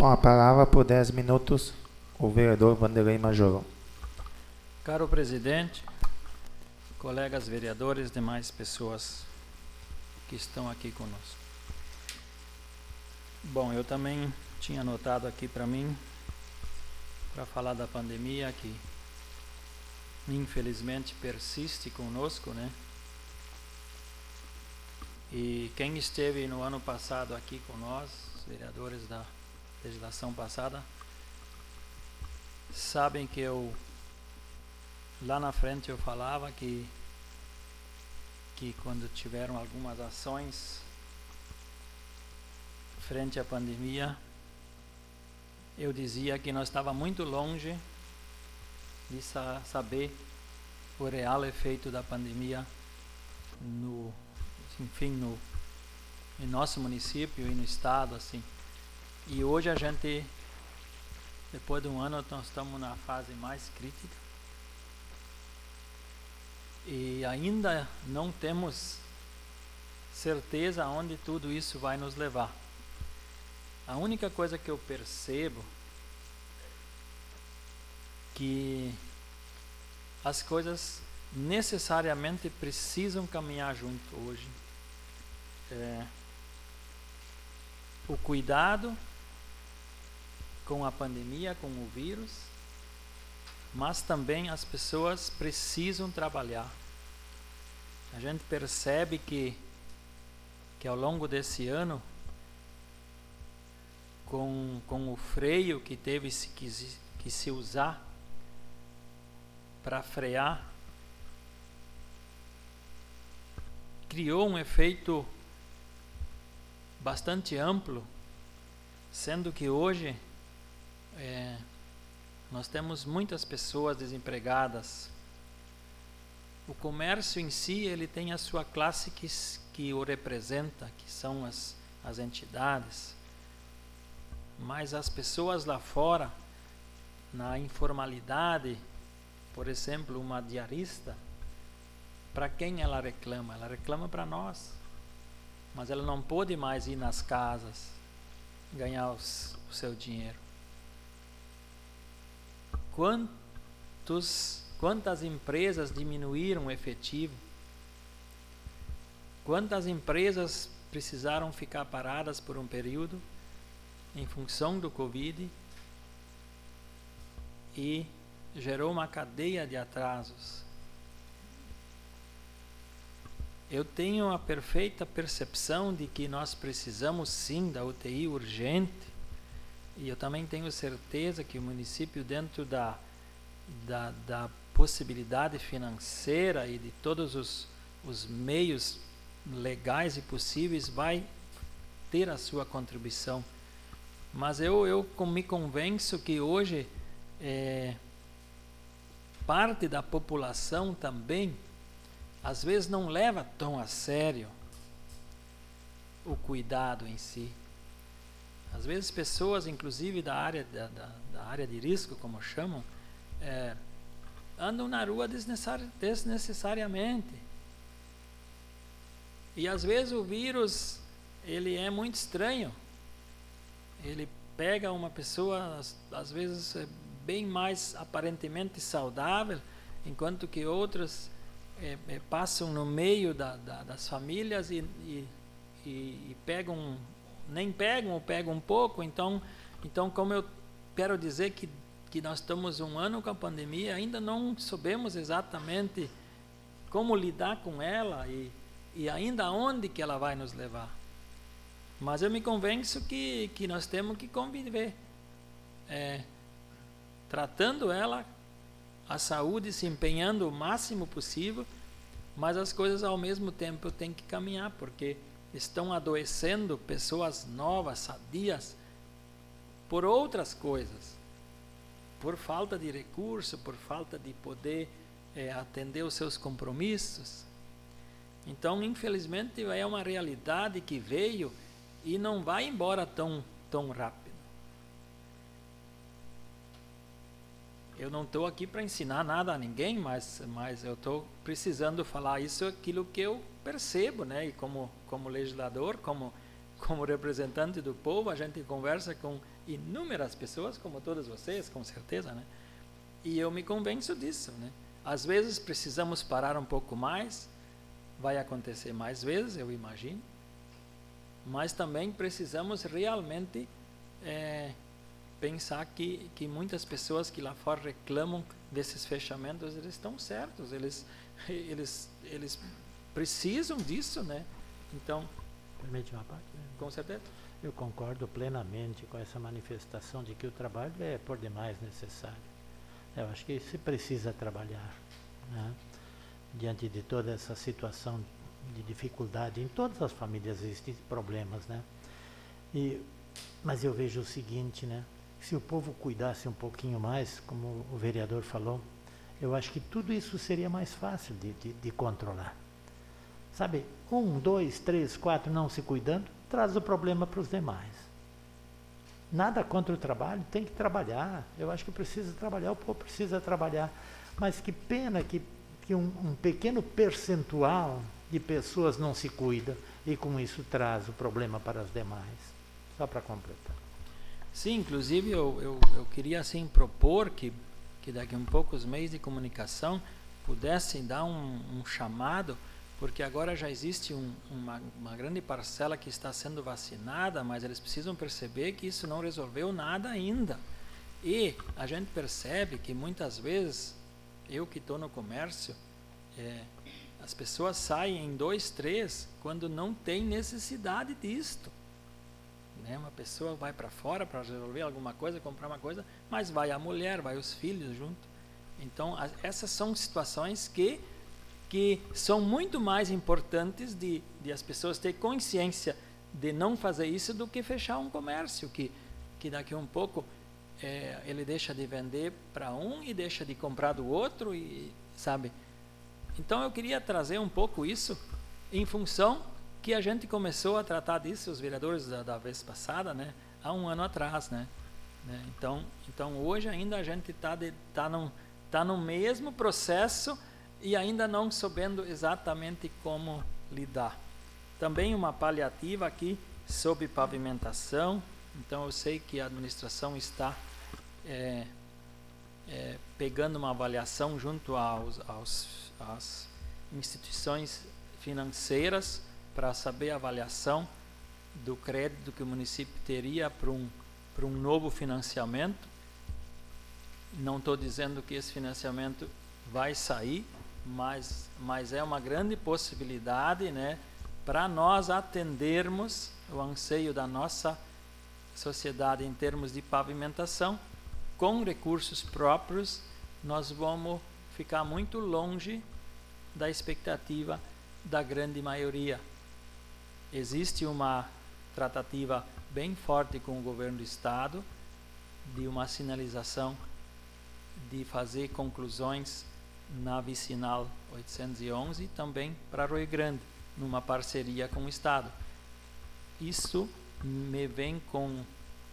Com a palavra por 10 minutos, o vereador Vanderlei Majorão. Caro presidente, colegas vereadores, demais pessoas que estão aqui conosco. Bom, eu também tinha anotado aqui para mim, para falar da pandemia que infelizmente persiste conosco, né? E quem esteve no ano passado aqui com nós, os vereadores da legislação passada, sabem que lá na frente eu falava que quando tiveram algumas ações frente à pandemia, eu dizia que nós estávamos muito longe de saber o real efeito da pandemia em nosso município e no estado, assim. E hoje a gente, depois de um ano, nós estamos na fase mais crítica e ainda não temos certeza aonde tudo isso vai nos levar. A única coisa que eu percebo que as coisas necessariamente precisam caminhar junto hoje. O cuidado com a pandemia, com o vírus, mas também as pessoas precisam trabalhar. A gente percebe que ao longo desse ano, com o freio que teve que se usar para frear, criou um efeito bastante amplo, sendo que hoje nós temos muitas pessoas desempregadas. O comércio em si, ele tem a sua classe que o representa, que são as entidades, mas as pessoas lá fora, na informalidade, por exemplo, uma diarista, para quem ela reclama? Ela reclama para nós, mas ela não pode mais ir nas casas ganhar o seu dinheiro. Quantas empresas diminuíram o efetivo? Quantas empresas precisaram ficar paradas por um período em função do Covid e gerou uma cadeia de atrasos? Eu tenho a perfeita percepção de que nós precisamos sim da UTI urgente, e eu também tenho certeza que o município, dentro da possibilidade financeira e de todos os meios legais e possíveis, vai ter a sua contribuição. Mas eu me convenço que hoje parte da população também às vezes não leva tão a sério o cuidado em si. Às vezes pessoas, inclusive da área de risco, como chamam, andam na rua desnecessariamente. E às vezes o vírus, ele é muito estranho. Ele pega uma pessoa, às vezes bem mais aparentemente saudável, enquanto que outras passam no meio das famílias e pegam, nem pegam ou pegam um pouco. Então como eu quero dizer que nós estamos um ano com a pandemia, ainda não soubemos exatamente como lidar com ela e ainda onde que ela vai nos levar. Mas eu me convenço que nós temos que conviver, tratando ela, a saúde, se empenhando o máximo possível, mas as coisas ao mesmo tempo têm que caminhar, porque estão adoecendo pessoas novas, sadias, por outras coisas, por falta de recurso, por falta de poder atender os seus compromissos. Então, infelizmente, é uma realidade que veio e não vai embora tão rápido. Eu não estou aqui para ensinar nada a ninguém, mas eu estou precisando falar isso, aquilo que eu percebo, né? E como legislador, como como representante do povo, a gente conversa com inúmeras pessoas, como todas vocês, com certeza, né? E eu me convenço disso, né? Às vezes precisamos parar um pouco mais, vai acontecer mais vezes, eu imagino, mas também precisamos realmente pensar que muitas pessoas que lá fora reclamam desses fechamentos, eles estão certos, eles precisam disso, né? Então, permite uma parte? com certeza. Eu concordo plenamente com essa manifestação de que o trabalho é por demais necessário. Eu acho que se precisa trabalhar, né? Diante de toda essa situação de dificuldade, em todas as famílias existem problemas, né? Mas eu vejo o seguinte, né? Se o povo cuidasse um pouquinho mais, como o vereador falou, eu acho que tudo isso seria mais fácil de controlar. Sabe, 1, 2, 3, 4 não se cuidando, traz o problema para os demais. Nada contra o trabalho, tem que trabalhar. Eu acho que precisa trabalhar, o povo precisa trabalhar. Mas que pena que um pequeno percentual de pessoas não se cuida e com isso traz o problema para as demais. Só para completar. Sim, inclusive eu queria assim propor que daqui a um pouco os meios de comunicação pudessem dar um chamado, porque agora já existe uma grande parcela que está sendo vacinada, mas eles precisam perceber que isso não resolveu nada ainda. E a gente percebe que muitas vezes, eu que estou no comércio, as pessoas saem em 2, 3 quando não tem necessidade disto. Né? Uma pessoa vai para fora para resolver alguma coisa, comprar uma coisa, mas vai a mulher, vai os filhos junto. Então, essas são situações que são muito mais importantes de as pessoas terem consciência de não fazer isso do que fechar um comércio, que daqui a um pouco ele deixa de vender para um e deixa de comprar do outro, e sabe? Então eu queria trazer um pouco isso em função que a gente começou a tratar disso, os vereadores da vez passada, né, há um ano atrás, né? Então hoje ainda a gente tá no mesmo processo e ainda não sabendo exatamente como lidar. Também uma paliativa aqui sobre pavimentação. Então eu sei que a administração está pegando uma avaliação junto às instituições financeiras para saber a avaliação do crédito que o município teria para um novo financiamento. Não estou dizendo que esse financiamento vai sair, mas é uma grande possibilidade, né, para nós atendermos o anseio da nossa sociedade em termos de pavimentação. Com recursos próprios, nós vamos ficar muito longe da expectativa da grande maioria. Existe uma tratativa bem forte com o governo do estado de uma sinalização de fazer conclusões na vicinal 811 e também para Rio Grande, numa parceria com o estado. Isso me vem com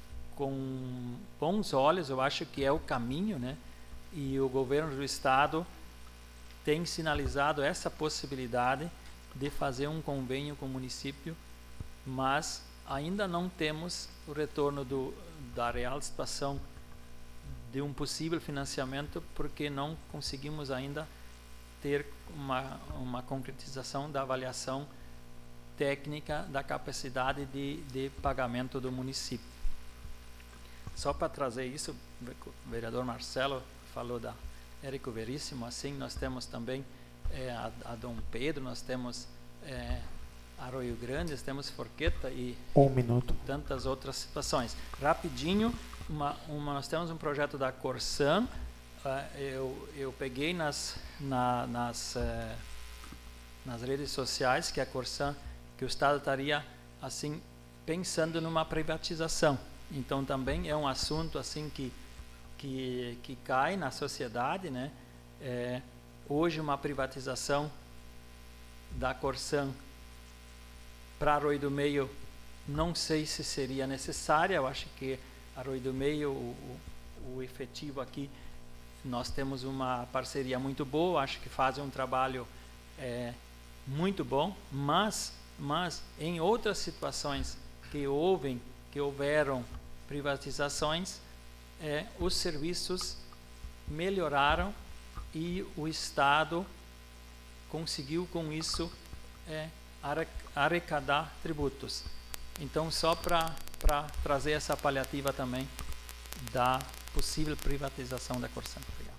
bons olhos, eu acho que é o caminho, né? E o governo do estado tem sinalizado essa possibilidade de fazer um convênio com o município, mas ainda não temos o retorno da real situação de um possível financiamento, porque não conseguimos ainda ter uma concretização da avaliação técnica da capacidade de pagamento do município. Só para trazer isso, o vereador Marcelo falou da Érico Veríssimo, assim nós temos também a Dom Pedro, nós temos Arroio Grande, nós temos Forqueta e 1 minuto. Tantas outras situações. Rapidinho, nós temos um projeto da Corsan, eu peguei nas redes sociais que a Corsan, que o Estado estaria assim pensando numa privatização. Então também é um assunto assim que cai na sociedade, né? Hoje uma privatização da Corsan para Arroio do Meio, não sei se seria necessária. Eu acho que Arroio do Meio, o efetivo aqui, nós temos uma parceria muito boa, acho que fazem um trabalho muito bom, mas em outras situações que houveram privatizações, os serviços melhoraram e o Estado conseguiu com isso arrecadar tributos. Então, só para trazer essa paliativa também da possível privatização da Corsan.